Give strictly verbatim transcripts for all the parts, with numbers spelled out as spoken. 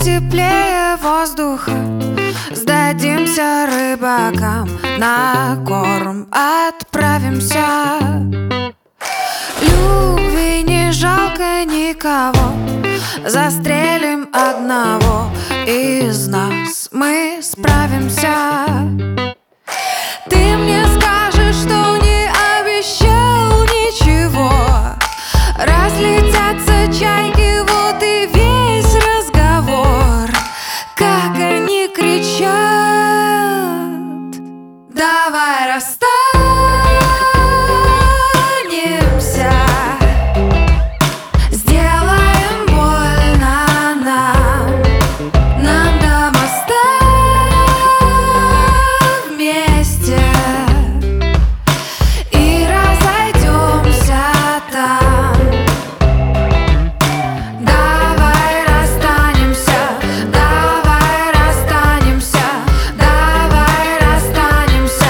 теплее воздуха, сдадимся рыбакам, на корм отправимся. Любви не жалко никого, застрелим одного из нас, мы справимся. Ты мне скажешь, что не обещал ничего, разлетятся чайки, вот и весь разговор. Как они кричат: давай расстанемся, сделаем больно нам, нам до моста вместе и разойдемся там. Давай расстанемся, давай расстанемся, давай расстанемся,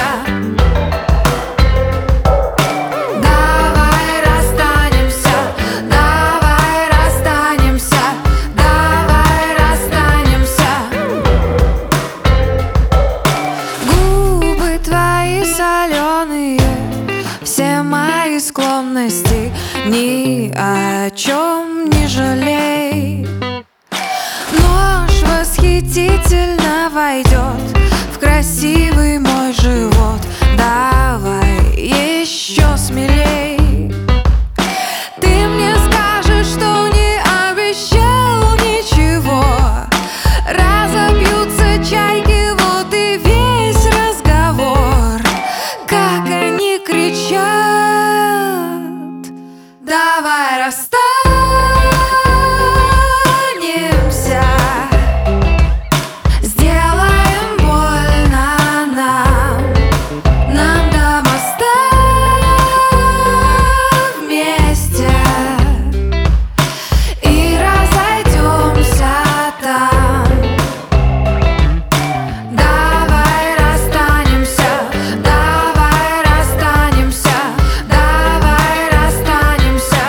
давай расстанемся, давай расстанемся, давай расстанемся. Губы твои соленые, все мои склонности, ни о чем не жалей. Нож восхитительно войдет в красивый мой живот. Давай еще смелей. Ты мне скажешь, что не обещал ничего, разобьются чайки, вот и весь разговор. Как они кричат: давай расстанемся, сделаем больно нам, нам до моста вместе и разойдемся там. Давай расстанемся, давай расстанемся, давай расстанемся,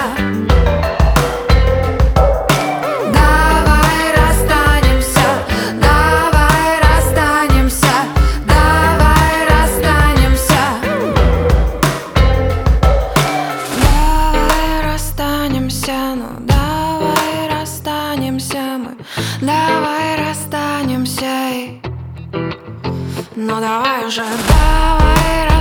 давай расстанемся, давай расстанемся, давай расстанемся, давай расстанемся, ну давай расстанемся мы, давай расстанемся, и... ну давай уже, давай расстанемся.